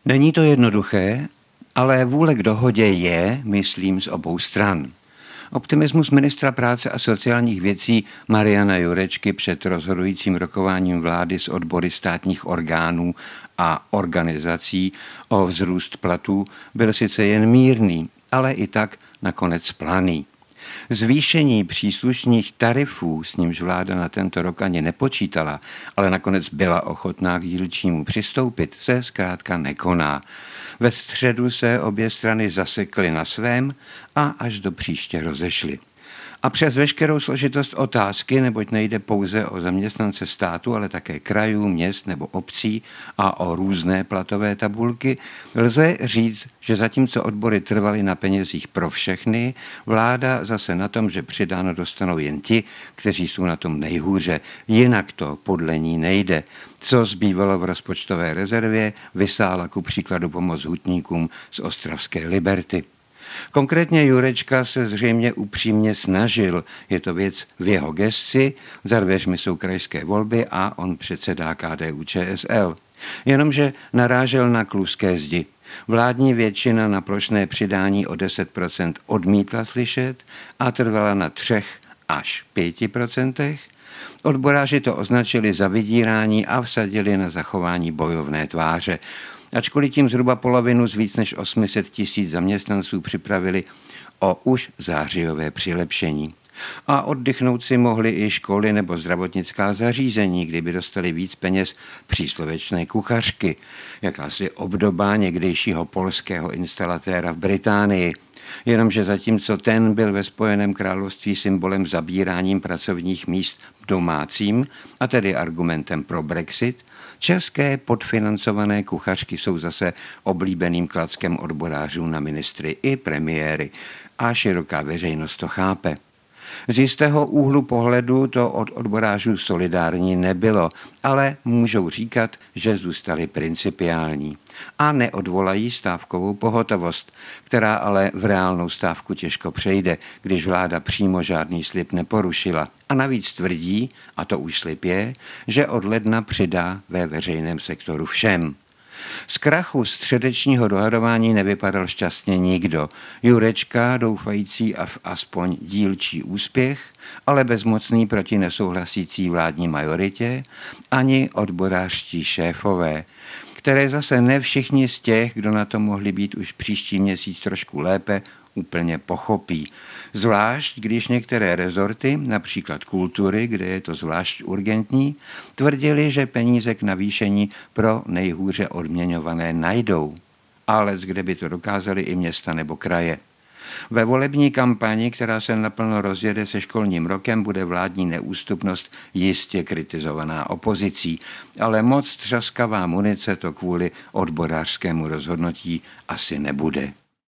Není to jednoduché, ale vůle k dohodě je, myslím, z obou stran. Optimismus ministra práce a sociálních věcí Mariana Jurečky před rozhodujícím rokováním vlády s odbory státních orgánů a organizací o vzrůst platů byl sice jen mírný, ale i tak nakonec planý. Zvýšení příslušných tarifů, s nímž vláda na tento rok ani nepočítala, ale nakonec byla ochotná k dílčímu přistoupit, se zkrátka nekoná. Ve středu se obě strany zasekly na svém a až do příště rozešly. A přes veškerou složitost otázky, neboť nejde pouze o zaměstnance státu, ale také krajů, měst nebo obcí a o různé platové tabulky, lze říct, že zatímco odbory trvaly na penězích pro všechny, vláda zase na tom, že přidáno dostanou jen ti, kteří jsou na tom nejhůře. Jinak to podle ní nejde. Co zbývalo v rozpočtové rezervě, vysála ku příkladu pomoc hutníkům z ostravské Liberty. Konkrétně Jurečka se zřejmě upřímně snažil, je to věc v jeho gesci, za dveřmi jsou krajské volby a on předsedá KDU-ČSL. Jenomže narážel na kluské zdi. Vládní většina na plošné přidání o 10% odmítla slyšet a trvala na 3 až 5%. Odboráři to označili za vydírání a vsadili na zachování bojovné tváře. Ačkoliv tím zhruba polovinu z víc než 800 000 zaměstnanců připravili o už zářijové přilepšení. A oddychnout si mohly i školy nebo zdravotnická zařízení, kdyby dostali víc peněz příslovečné kuchařky, jakási obdoba někdejšího polského instalatéra v Británii. Jenomže zatímco ten byl ve Spojeném království symbolem zabíráním pracovních míst domácím, a tedy argumentem pro Brexit, české podfinancované kuchařky jsou zase oblíbeným klackem odborářů na ministry i premiéry a široká veřejnost to chápe. Z jistého úhlu pohledu to od odborářů solidární nebylo, ale můžou říkat, že zůstali principiální. A neodvolají stávkovou pohotovost, která ale v reálnou stávku těžko přejde, když vláda přímo žádný slib neporušila. A navíc tvrdí, a to už slib je, že od ledna přidá ve veřejném sektoru všem. Z krachu středečního dohadování nevypadal šťastně nikdo. Jurečka, doufající v aspoň dílčí úspěch, ale bezmocný proti nesouhlasící vládní majoritě, ani odborářští šéfové, které zase ne všichni z těch, kdo na to mohli být už příští měsíc trošku lépe, úplně pochopí. Zvlášť, když některé rezorty, například kultury, kde je to zvlášť urgentní, tvrdili, že peníze k navýšení pro nejhůře odměňované najdou. Ale kde by to dokázali i města nebo kraje. Ve volební kampani, která se naplno rozjede se školním rokem, bude vládní neústupnost jistě kritizovaná opozicí, ale moc třaskavá munice to kvůli odborářskému rozhodnutí asi nebude.